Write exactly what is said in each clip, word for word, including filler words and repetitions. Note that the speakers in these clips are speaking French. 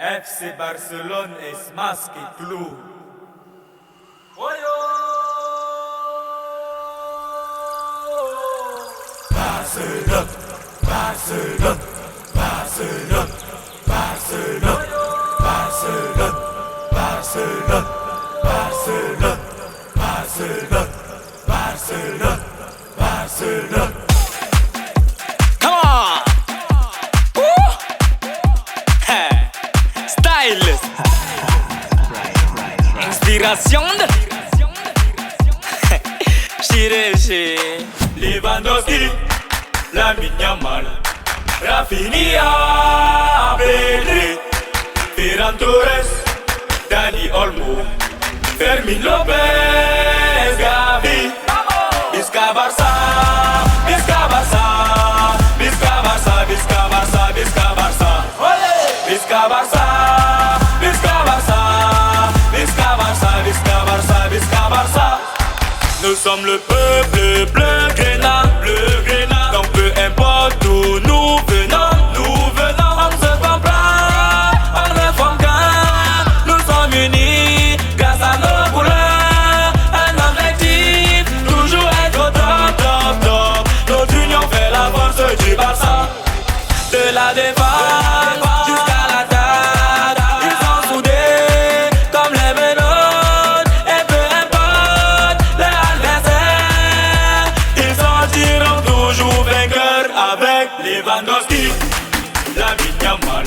F C Barcelone es más que club. Barcelone, Barcelone, Barcelone, Barcelone, Barcelone, Barcelone, Barcelone, Barcelone, Barcelone, Barcelone. Come on! Woo! Hey. Stylist. Inspiration de Chirurgie. Lewandowski, Lamine Yamal, Rafinha, Pedri, Ferran Torres, Dani Olmo, Fermin Lopez, Gavi, Visca Barça, Visca Barça, Visca Barça, Visca Barça, Visca Barça, Visca Barça, Visca Barça, Visca Barça, Visca Barça, Visca Barça. Nous sommes le peuple bleu grénat, bleu grénat. Donc peu importe où nous venons, nous venons. On se comprend, on ne forme qu'un. Nous sommes unis grâce à nos couleurs. Un objectif, toujours être au top, top, top. Notre union fait la force du Barça. De la défense jusqu'à l'attaque, ils sont soudés comme les menottes. Et peu importe leur adversaire, ils sortiront toujours vainqueurs avec Lewandowski, Lamine Yamal,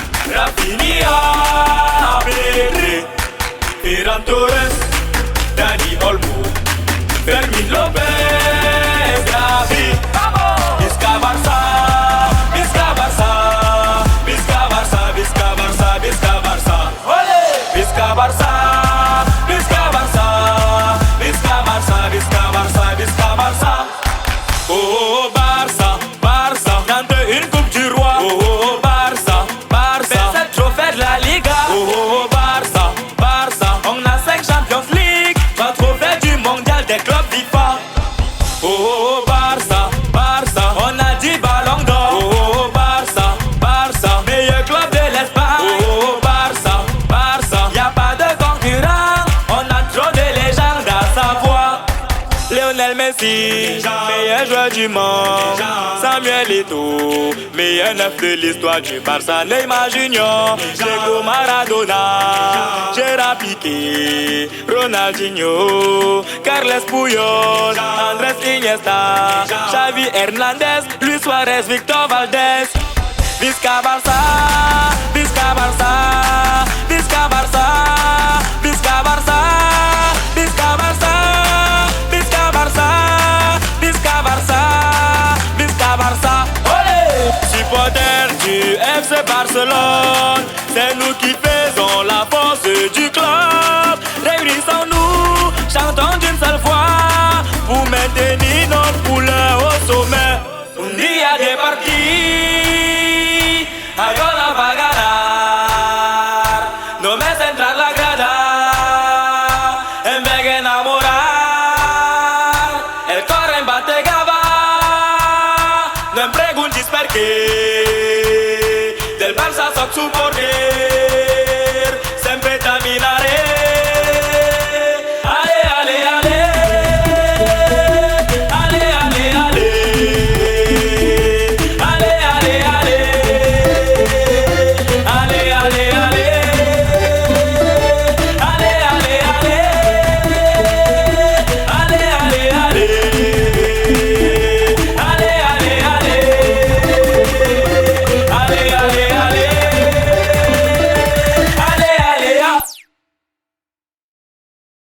Rafinha, Pedri, Ferran Torres, Dani Olmo, Fermin Lopez, Gavi, Visca Barça, Visca Barça, Visca Barça, Visca Barça, Visca Barça, Visca Barça, Visca Barça, Visca Barça, Visca Barça, Visca Barça. Oh, oh, Barça, Barça, gagne une coupe du roi. Oh, oh, Barça, Barça, sept trophées de la Liga. Oh, oh, Barça, Barça, on a cinq Champions League, trois trophées du mondial des clubs FIFA. Oh, oh, Barça, Barça, on a dix ballons d'or. Oh, oh, Barça, Barça, meilleur club de l'Espagne. Oh, oh, Barça, Barça, y a pas de concurrent, on a trop de légendes à savoir. Lionel Messi, meilleur joueur du monde. Samuel Eto'o, meilleur neuf de l'histoire du Barça. Neymar Junior, Diego Maradona, Gérard Piqué, Ronaldinho, Carles Puyol, Andrés Iniesta, Xavi Hernandez, Luis Suarez, Victor Valdés. Visca Barça, Visca Barça, Visca Barça, Visca Barça, Visca Barça, Visca Barça, Visca Barça, Visca Barça. Olé! Supporters du F C Barcelone, c'est nous qui faisons la force du club. Réunissons-nous, chantons d'une seule voix pour maintenir notre couleur au sommet. Un día de partir, Ayala va a ganar. No me centra